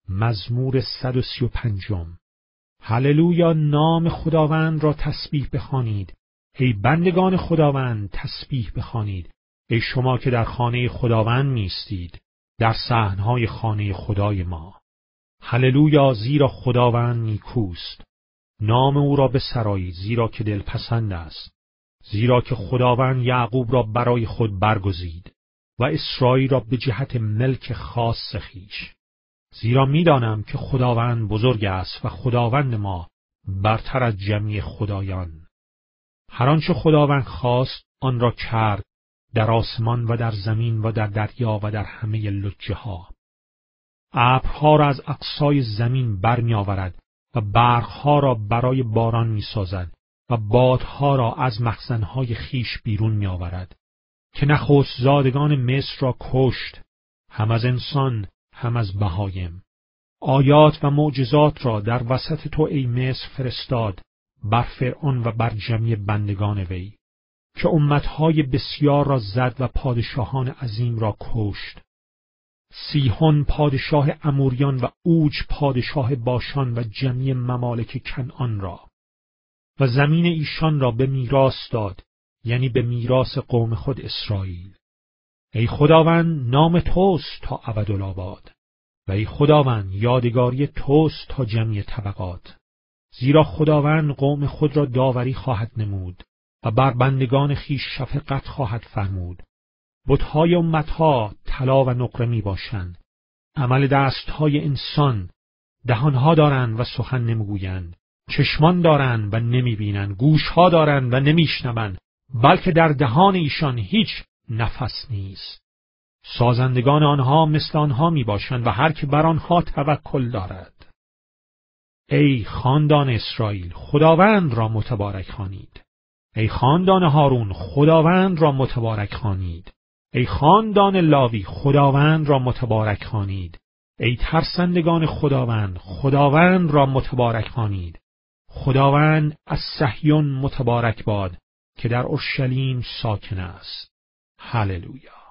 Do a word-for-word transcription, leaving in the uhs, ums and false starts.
مزمور صد و سی و پنجم. هللویا، نام خداوند را تسبیح بخوانید. ای بندگان خداوند تسبیح بخوانید. ای شما که در خانه خداوند میستید، در صحنهای خانه خدای ما. هللویا، زیرا خداوند نیکوست. نام او را بسرایید، زیرا که دلپسند است. زیرا که خداوند یعقوب را برای خود برگزید و اسرائیل را به جهت ملک خاص خویش. زیرا می‌دانم که خداوند بزرگ است و خداوند ما برتر از جمیع خدایان. هر آنچه خداوند خواست آن را کرد، در آسمان و در زمین و در دریا و در همه لجه ها. ابرها را از اقصای زمین برمی آورد و برقها را برای باران می سازد و بادها را از مخزنهای خیش بیرون می آورد، که نخست زادگان مصر را کشت، هم از انسان هم از بهایم. آیات و معجزات را در وسط تو ای مصر فرستاد بر فرعون و بر جمیع بندگان وی، که امتهای بسیار را زد و پادشاهان عظیم را کشت. سیحون پادشاه اموریان و اوج پادشاه باشان و جمیع ممالک کنعان را، و زمین ایشان را به میراث داد، یعنی به میراث قوم خود اسرائیل. ای خداوند، نام توست تا ابدالآباد، و ای خداوند، یادگاری توست تا جمیع طبقات. زیرا خداوند قوم خود را داوری خواهد نمود و بر بندگان خویش شفقت خواهد فرمود. بت‌های امتها طلا و نقره می باشند، عمل دست‌های انسان. دهانها دارند و سخن نمیگویند، چشمان دارند و نمیبینند، گوشها دارند و نمیشنوند، بلکه در دهان ایشان هیچ نفس نیست. سازندگان آنها مثل آنها می باشند و هر که بر آنها توکل دارد. ای خاندان اسرائیل، خداوند را متبارک خوانید. ای خاندان هارون، خداوند را متبارک خوانید. ای خاندان لاوی، خداوند را متبارک خوانید. ای ترسندگان خداوند، خداوند را متبارک خوانید. خداوند از صهیون متبارک باد که در اورشلیم ساکن است. هللویا.